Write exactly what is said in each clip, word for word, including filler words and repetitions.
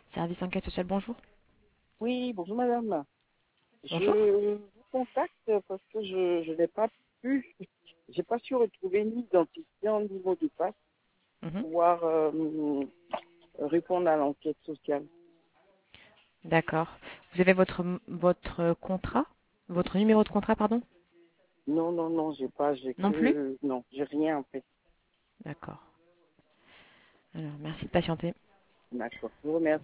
Service enquête sociale, bonjour. Oui, bonjour madame. Bonjour. Je vous contacte parce que je, je n'ai pas pu, j'ai pas su retrouver ni identifiant ni mot de passe Mhm. pour pouvoir euh, répondre à l'enquête sociale. D'accord. Vous avez votre votre contrat, votre numéro de contrat, pardon? Non, non, non, j'ai pas, j'ai Non plus? que, non, j'ai rien en fait. D'accord. Alors, merci de patienter. D'accord, je vous remercie.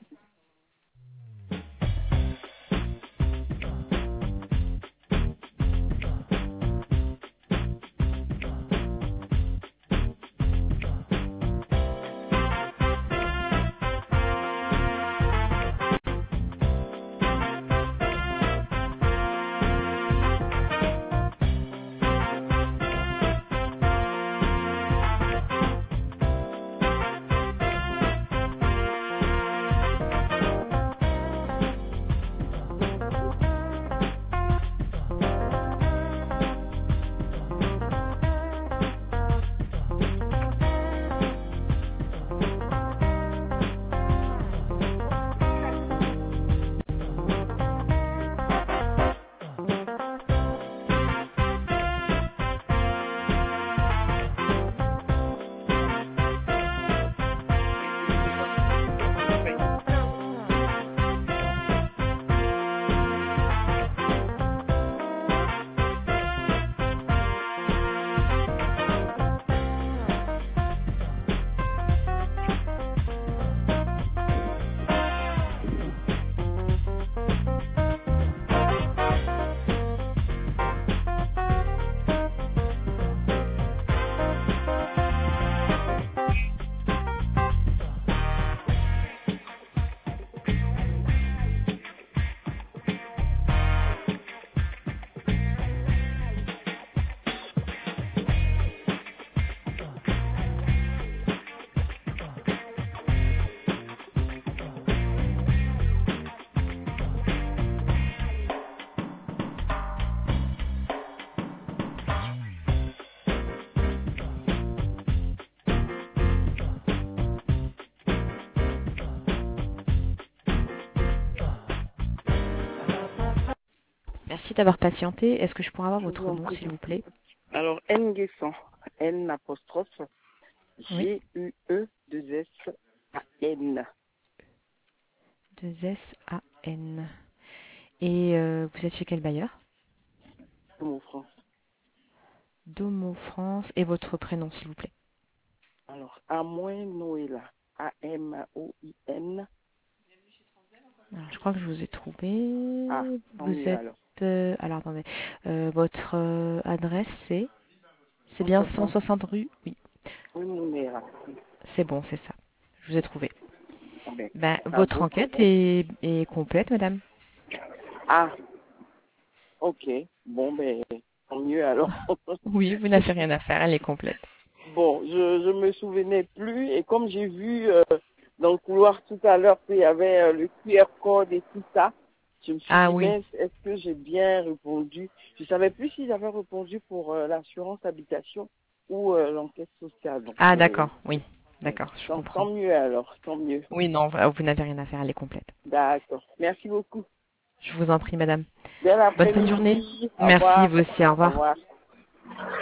Merci d'avoir patienté. Est-ce que je pourrais avoir Je vous votre en nom, prie. s'il vous plaît? Alors, N Guessant, N apostrophe, Oui. G U E deux S A N, deux S A N. Et euh, vous êtes chez quel bailleur? Domo France. Domo France. Et votre prénom, s'il vous plaît? Alors, Amoin Noëlla, A M O I N, Alors, je crois que je vous ai ah, trouvé. tant Vous mieux êtes... alors. euh, alors, attendez. Euh, votre euh, adresse, c'est... C'est cent bien cent soixante, soixante rue? Oui, oui, Mounera. c'est bon, c'est ça. Je vous ai trouvé. Ah ben, Ben, votre bravo. enquête est, est complète, madame. Ah, ok. Bon, ben, tant mieux alors. Oui, vous n'avez rien à faire, elle est complète. Bon, je je me souvenais plus et comme j'ai vu euh, dans le couloir tout à l'heure qu'il y avait euh, le Q R code et tout ça, je me suis Ah dit, oui. mais est-ce que j'ai bien répondu? Je savais plus si j'avais répondu pour euh, l'assurance habitation ou euh, l'enquête sociale. Donc, Ah, euh, d'accord, oui. euh, D'accord, je tant, tant comprends. mieux alors, tant mieux. Oui, non, vous n'avez rien à faire, elle est complète. D'accord. Merci beaucoup. Je vous en prie, madame. Bel Bonne fin de journée. après-midi. Au Merci, revoir. vous aussi, au Au revoir. revoir.